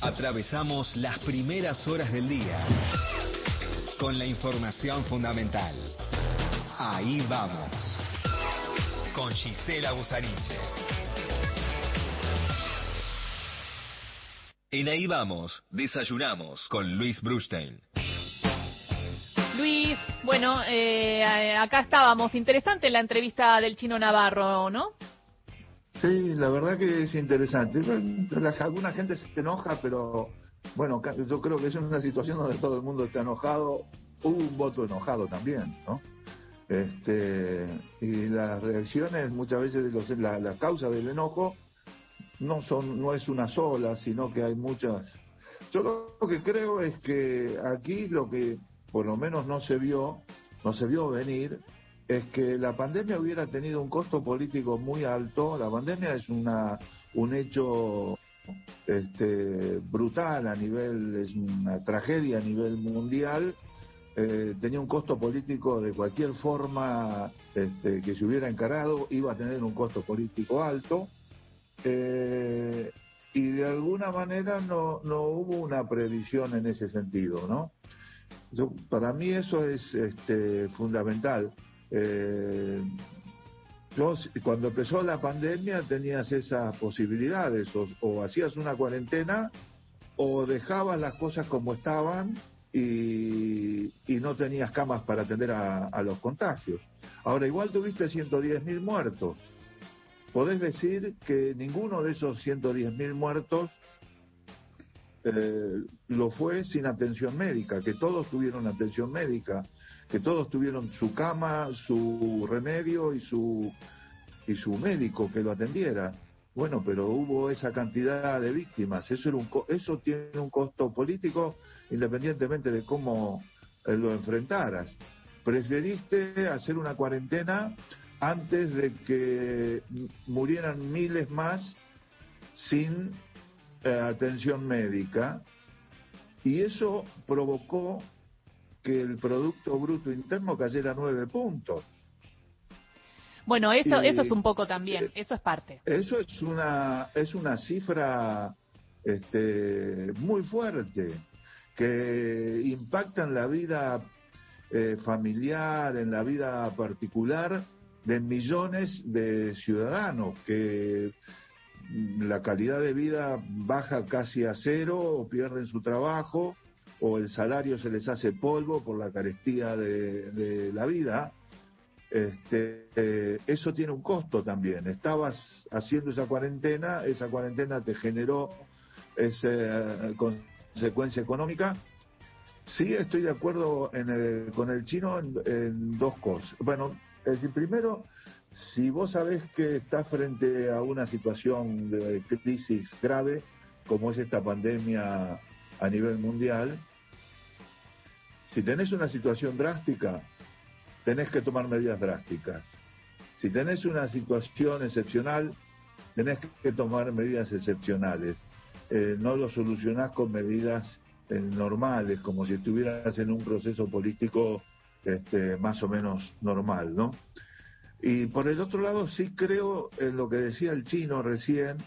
Atravesamos las primeras horas del día con la información fundamental. Ahí vamos. Con Gisela Busariche. En Ahí vamos, desayunamos con Luis Brustein. Luis, bueno, acá estábamos. Interesante la entrevista del Chino Navarro, ¿no? Sí, la verdad que es interesante. Alguna gente se enoja, pero bueno, yo creo que es una situación donde todo el mundo está enojado. Hubo un voto enojado también, ¿no? Y las reacciones muchas veces la causa del enojo no es una sola, sino que hay muchas. Yo lo que creo es que aquí lo que por lo menos no se vio venir, es que la pandemia hubiera tenido un costo político muy alto. La pandemia es un hecho brutal es una tragedia a nivel mundial. Tenía un costo político de cualquier forma que se hubiera encarado, iba a tener un costo político alto. Y de alguna manera no hubo una previsión en ese sentido, ¿no? Para mí eso es fundamental. Cuando empezó la pandemia tenías esas posibilidades, o hacías una cuarentena o dejabas las cosas como estaban y no tenías camas para atender a los contagios. Ahora igual tuviste 110.000 muertos. Podés decir que ninguno de esos 110.000 muertos lo fue sin atención médica, que todos tuvieron atención médica, que todos tuvieron su cama, su remedio y su médico que lo atendiera. Bueno, pero hubo esa cantidad de víctimas. Eso tiene un costo político independientemente de cómo lo enfrentaras. Preferiste hacer una cuarentena antes de que murieran miles más sin atención médica, y eso provocó que el Producto Bruto Interno cayera 9 puntos. Bueno, eso es un poco también, eso es parte. Eso es una cifra muy fuerte, que impacta en la vida familiar, en la vida particular de millones de ciudadanos, que la calidad de vida baja casi a cero, o pierden su trabajo, o el salario se les hace polvo por la carestía de la vida. Eso tiene un costo también. Estabas haciendo esa cuarentena te generó esa consecuencia económica. Sí, estoy de acuerdo con el Chino en dos cosas. Bueno, primero, si vos sabés que estás frente a una situación de crisis grave, como es esta pandemia a nivel mundial, si tenés una situación drástica, tenés que tomar medidas drásticas. Si tenés una situación excepcional, tenés que tomar medidas excepcionales. No lo solucionás con medidas normales, como si estuvieras en un proceso político más o menos normal, ¿no? Y por el otro lado, sí creo en lo que decía el Chino recién,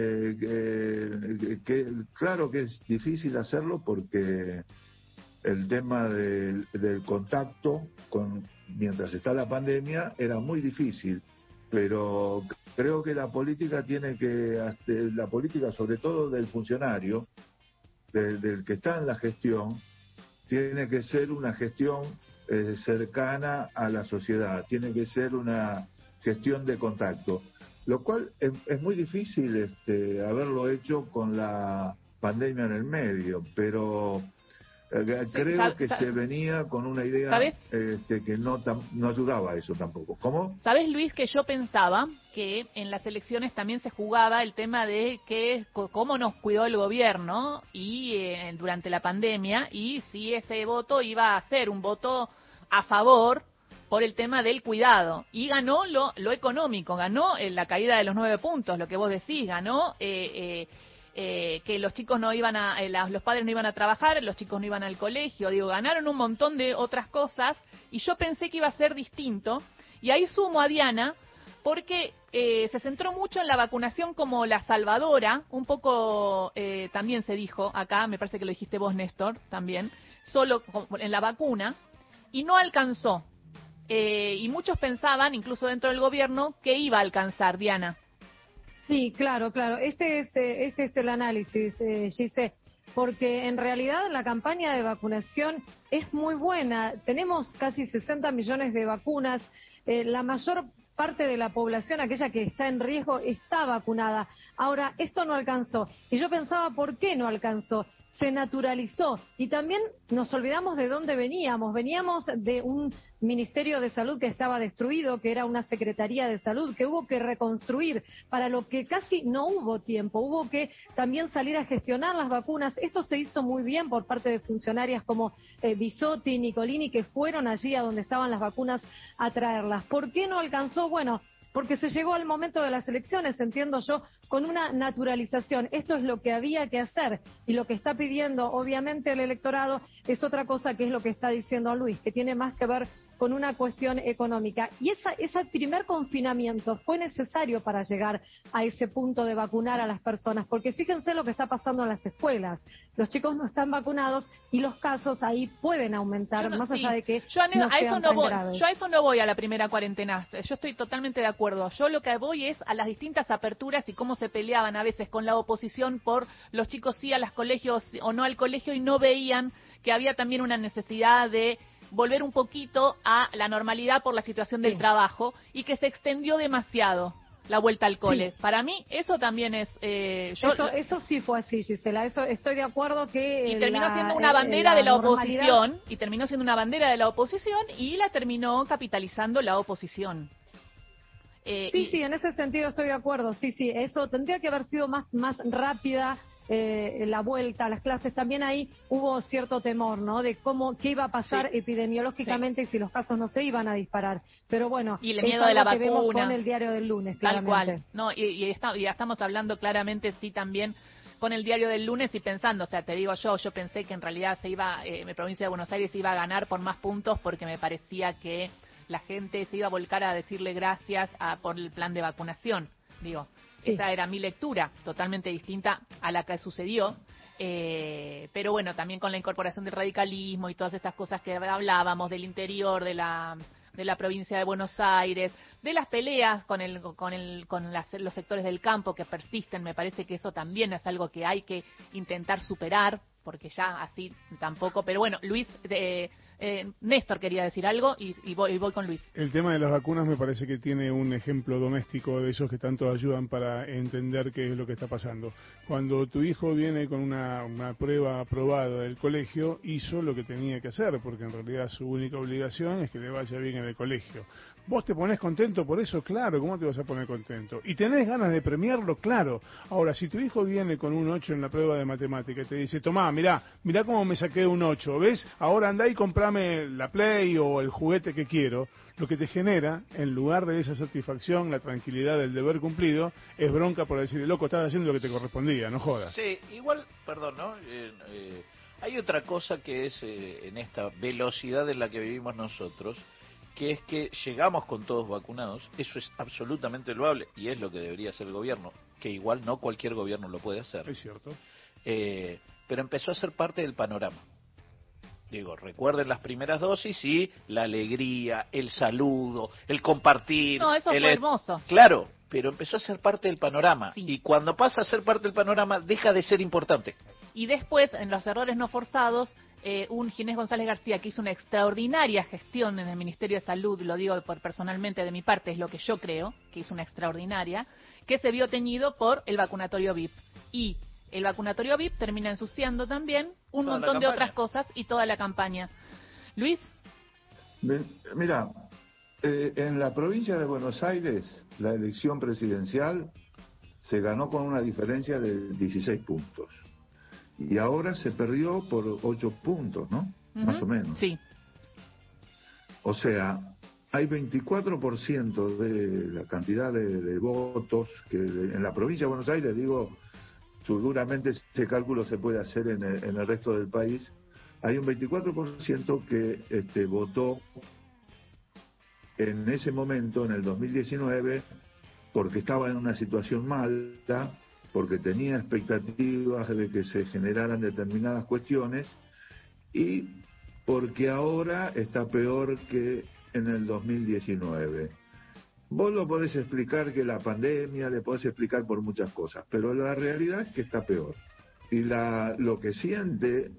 que claro que es difícil hacerlo porque el tema del contacto mientras está la pandemia era muy difícil, pero creo que la política la política sobre todo del funcionario, del que está en la gestión, tiene que ser una gestión cercana a la sociedad, tiene que ser una gestión de contacto, lo cual es muy difícil haberlo hecho con la pandemia en el medio, pero creo que se venía con una idea que no ayudaba a eso tampoco. ¿Cómo? ¿Sabes, Luis, que yo pensaba que en las elecciones también se jugaba el tema de cómo nos cuidó el gobierno durante la pandemia, y si ese voto iba a ser un voto a favor por el tema del cuidado? Y ganó lo económico, ganó la caída de los 9 puntos, lo que vos decís, ganó que los chicos no iban los padres no iban a trabajar, los chicos no iban al colegio, ganaron un montón de otras cosas, y yo pensé que iba a ser distinto, y ahí sumo a Diana, porque se centró mucho en la vacunación como la salvadora, un poco también se dijo acá, me parece que lo dijiste vos, Néstor, también, solo en la vacuna, y no alcanzó. Y muchos pensaban, incluso dentro del gobierno, que iba a alcanzar, Diana. Sí, claro, claro. Este es el análisis, Gise, porque en realidad la campaña de vacunación es muy buena. Tenemos casi 60 millones de vacunas. La mayor parte de la población, aquella que está en riesgo, está vacunada. Ahora, esto no alcanzó. Y yo pensaba, ¿por qué no alcanzó? Se naturalizó y también nos olvidamos de dónde veníamos. Veníamos de un Ministerio de Salud que estaba destruido, que era una Secretaría de Salud, que hubo que reconstruir, para lo que casi no hubo tiempo. Hubo que también salir a gestionar las vacunas. Esto se hizo muy bien por parte de funcionarias como Bisotti, Nicolini, que fueron allí a donde estaban las vacunas a traerlas. ¿Por qué no alcanzó? Bueno, porque se llegó al momento de las elecciones, entiendo yo, con una naturalización. Esto es lo que había que hacer y lo que está pidiendo, obviamente, el electorado es otra cosa, que es lo que está diciendo Luis, que tiene más que ver con una cuestión económica. Y ese primer confinamiento fue necesario para llegar a ese punto de vacunar a las personas, porque fíjense lo que está pasando en las escuelas. Los chicos no están vacunados y los casos ahí pueden aumentar, más allá de que yo no a eso sean no tan voy. graves. Yo a eso no voy, a la primera cuarentena. Yo estoy totalmente de acuerdo. Yo lo que voy es a las distintas aperturas y cómo se peleaban a veces con la oposición por los chicos sí a los colegios o no al colegio, y no veían que había también una necesidad de volver un poquito a la normalidad por la situación del trabajo, y que se extendió demasiado la vuelta al cole. Sí. Para mí eso también es... Eso sí fue así, Gisela, eso estoy de acuerdo que... Y terminó siendo una bandera de la normalidad... oposición, y terminó siendo una bandera de la oposición, y la terminó capitalizando la oposición. Sí, en ese sentido estoy de acuerdo, sí, eso tendría que haber sido más rápida la vuelta a las clases. También ahí hubo cierto temor, ¿no?, de qué iba a pasar epidemiológicamente y si los casos no se iban a disparar. Pero bueno, y el miedo de la vacuna, vemos con el diario del lunes, tal claramente. cual. No, ya estamos hablando claramente, sí, también con el diario del lunes, y pensando, o sea, te digo yo pensé que en realidad mi provincia de Buenos Aires iba a ganar por más puntos, porque me parecía que la gente se iba a volcar a decirle gracias por el plan de vacunación. Digo, esa era mi lectura, totalmente distinta a la que sucedió. Pero bueno, también con la incorporación del radicalismo y todas estas cosas que hablábamos del interior de la provincia de Buenos Aires, de las peleas con los sectores del campo que persisten. Me parece que eso también es algo que hay que intentar superar, porque ya así tampoco. Pero bueno, Luis, Néstor quería decir algo y voy con Luis. El tema de las vacunas me parece que tiene un ejemplo doméstico de esos que tanto ayudan para entender qué es lo que está pasando. Cuando tu hijo viene con una prueba aprobada del colegio, hizo lo que tenía que hacer, porque en realidad su única obligación es que le vaya bien en el colegio. ¿Vos te ponés contento por eso? Claro, ¿cómo te vas a poner contento? ¿Y tenés ganas de premiarlo? Claro. Ahora, si tu hijo viene con un 8 en la prueba de matemática y te dice, tomá, mirá cómo me saqué un 8, ¿ves? Ahora andá y comprame la Play o el juguete que quiero. Lo que te genera, en lugar de esa satisfacción, la tranquilidad del deber cumplido, es bronca por decir, loco, estás haciendo lo que te correspondía, no jodas. Sí, igual, perdón, ¿no? Hay otra cosa que es en esta velocidad en la que vivimos nosotros, que es que llegamos con todos vacunados. Eso es absolutamente loable y es lo que debería hacer el gobierno, que igual no cualquier gobierno lo puede hacer. Es cierto. Pero empezó a ser parte del panorama. Digo, recuerden las primeras dosis y la alegría, el saludo, el compartir. No, eso fue hermoso. Claro, pero empezó a ser parte del panorama. Sí. Y cuando pasa a ser parte del panorama, deja de ser importante. Y después, en los errores no forzados, un Ginés González García, que hizo una extraordinaria gestión en el Ministerio de Salud, lo digo personalmente de mi parte, es lo que yo creo, que hizo una extraordinaria, que se vio teñido por el vacunatorio VIP. Y el vacunatorio VIP termina ensuciando también un montón de otras cosas y toda la campaña. Luis. Mira, en la provincia de Buenos Aires, la elección presidencial se ganó con una diferencia de 16 puntos. Y ahora se perdió por 8 puntos, ¿no? Más o menos. Sí. O sea, hay 24% de la cantidad de votos que en la provincia de Buenos Aires, digo, seguramente ese cálculo se puede hacer en el resto del país. Hay un 24% que votó en ese momento, en el 2019, porque estaba en una situación mala, porque tenía expectativas de que se generaran determinadas cuestiones, y porque ahora está peor que en el 2019. Vos lo podés explicar que la pandemia, le podés explicar por muchas cosas, pero la realidad es que está peor. Y lo que siente,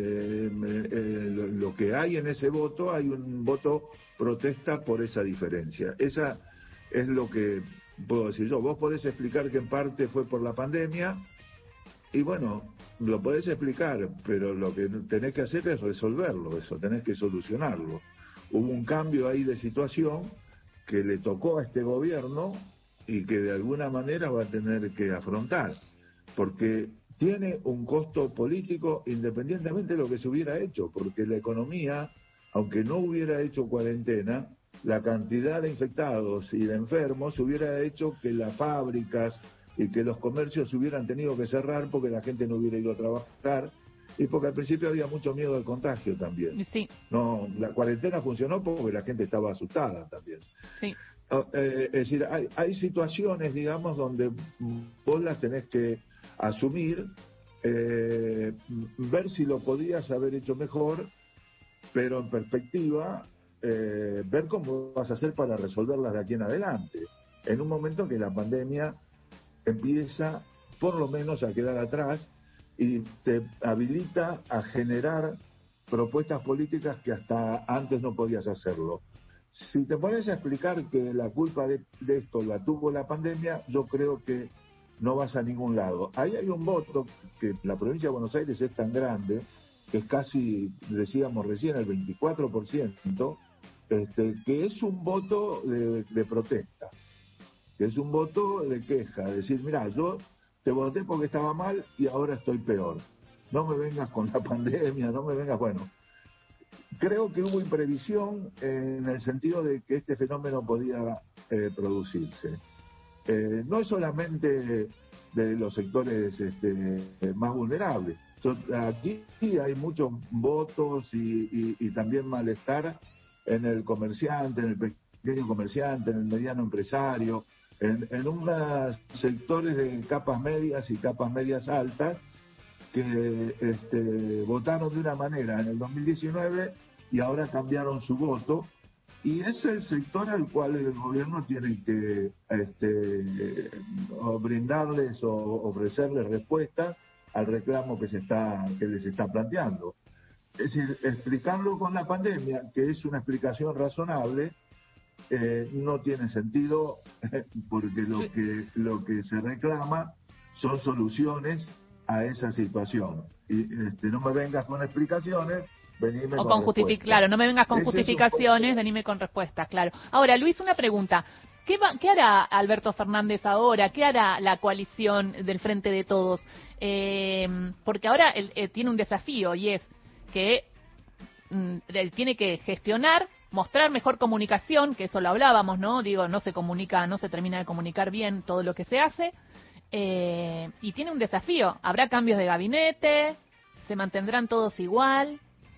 lo que hay en ese voto, hay un voto protesta por esa diferencia. Esa es lo que puedo decir yo. Vos podés explicar que en parte fue por la pandemia, y bueno, lo podés explicar, pero lo que tenés que hacer es resolverlo, eso, tenés que solucionarlo. Hubo un cambio ahí de situación que le tocó a este gobierno y que de alguna manera va a tener que afrontar, porque tiene un costo político independientemente de lo que se hubiera hecho, porque la economía, aunque no hubiera hecho cuarentena, la cantidad de infectados y de enfermos hubiera hecho que las fábricas y que los comercios hubieran tenido que cerrar porque la gente no hubiera ido a trabajar y porque al principio había mucho miedo al contagio también. Sí. No, la cuarentena funcionó porque la gente estaba asustada también. Sí. Es decir, hay situaciones, digamos, donde vos las tenés que asumir, ver si lo podías haber hecho mejor, pero en perspectiva, ver cómo vas a hacer para resolverlas de aquí en adelante. En un momento que la pandemia empieza, por lo menos, a quedar atrás y te habilita a generar propuestas políticas que hasta antes no podías hacerlo. Si te pones a explicar que la culpa de esto la tuvo la pandemia, yo creo que no vas a ningún lado. Ahí hay un voto que la provincia de Buenos Aires es tan grande, que es casi, decíamos recién, el 24%, que es un voto de protesta, que es un voto de queja, decir, mira, yo te voté porque estaba mal y ahora estoy peor. No me vengas con la pandemia, no me vengas, bueno. Creo que hubo imprevisión en el sentido de que este fenómeno podía producirse. No es solamente de los sectores más vulnerables. Aquí hay muchos votos y también malestar en el comerciante, en el pequeño comerciante, en el mediano empresario, en unos sectores de capas medias y capas medias altas que votaron de una manera en el 2019 y ahora cambiaron su voto, y es el sector al cual el gobierno tiene que brindarles o ofrecerles respuesta al reclamo que les está planteando. Es decir, explicarlo con la pandemia, que es una explicación razonable, no tiene sentido, porque lo que se reclama son soluciones a esa situación. Y no me vengas con explicaciones, venime o con respuestas. Claro, no me vengas con justificaciones, venime con respuestas, claro. Ahora, Luis, una pregunta. ¿Qué hará Alberto Fernández ahora? ¿Qué hará la coalición del Frente de Todos? Porque ahora él tiene un desafío, y es que él tiene que gestionar, mostrar mejor comunicación, que eso lo hablábamos, ¿no? Digo, no se termina de comunicar bien todo lo que se hace, y tiene un desafío. ¿Habrá cambios de gabinete? ¿Se mantendrán todos igual?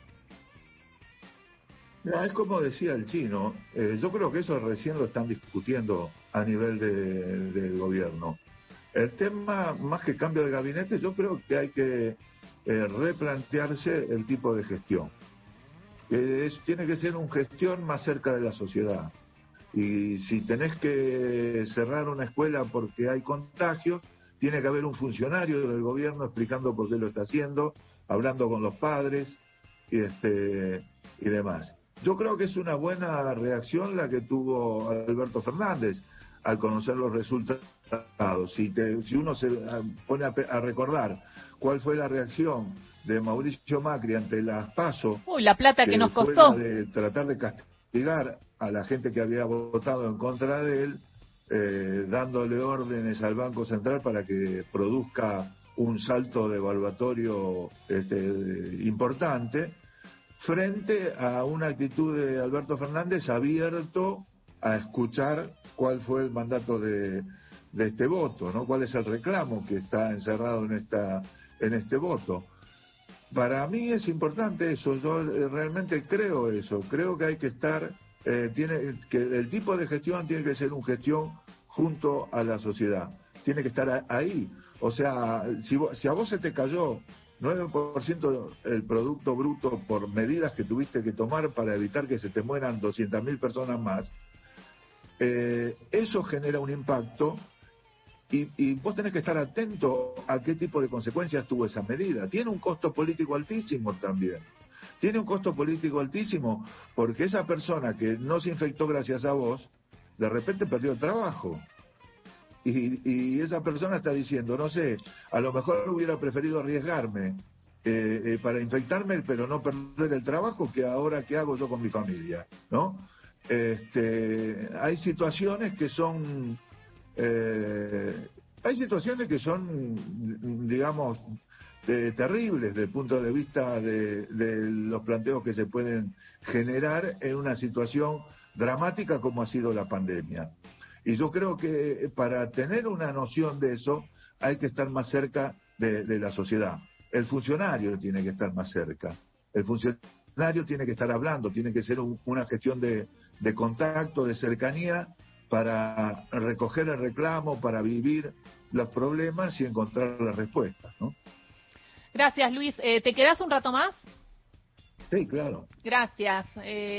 Mira, es como decía el chino, yo creo que eso recién lo están discutiendo a nivel del gobierno. El tema, más que cambio de gabinete, yo creo que hay que replantearse el tipo de gestión. Tiene que ser una gestión más cerca de la sociedad. Y si tenés que cerrar una escuela porque hay contagios, tiene que haber un funcionario del gobierno explicando por qué lo está haciendo, hablando con los padres y demás. Yo creo que es una buena reacción la que tuvo Alberto Fernández al conocer los resultados. Si uno se pone a recordar cuál fue la reacción de Mauricio Macri ante las PASO, la plata que nos costó, de tratar de castigar a la gente que había votado en contra de él, dándole órdenes al Banco Central para que produzca un salto devaluatorio importante, frente a una actitud de Alberto Fernández abierto a escuchar cuál fue el mandato de este voto, ¿no? Cuál es el reclamo que está encerrado en este voto. Para mí es importante eso, yo realmente creo eso, creo que hay que estar el tipo de gestión tiene que ser una gestión junto a la sociedad, tiene que estar ahí. O sea, si a vos se te cayó 9% el Producto Bruto por medidas que tuviste que tomar para evitar que se te mueran 200.000 personas más, eso genera un impacto y vos tenés que estar atento a qué tipo de consecuencias tuvo esa medida. Tiene un costo político altísimo también. Tiene un costo político altísimo porque esa persona que no se infectó gracias a vos, de repente perdió el trabajo. Y esa persona está diciendo, no sé, a lo mejor hubiera preferido arriesgarme para infectarme, pero no perder el trabajo, que ahora qué hago yo con mi familia, ¿no? Hay situaciones que son, digamos, terribles desde el punto de vista de los planteos que se pueden generar en una situación dramática como ha sido la pandemia. Y yo creo que para tener una noción de eso hay que estar más cerca de la sociedad. El funcionario tiene que estar más cerca. El funcionario tiene que estar hablando, tiene que ser una gestión de contacto, de cercanía, para recoger el reclamo, para vivir los problemas y encontrar las respuestas, ¿no? Gracias, Luis. ¿Te quedás un rato más? Sí, claro. Gracias.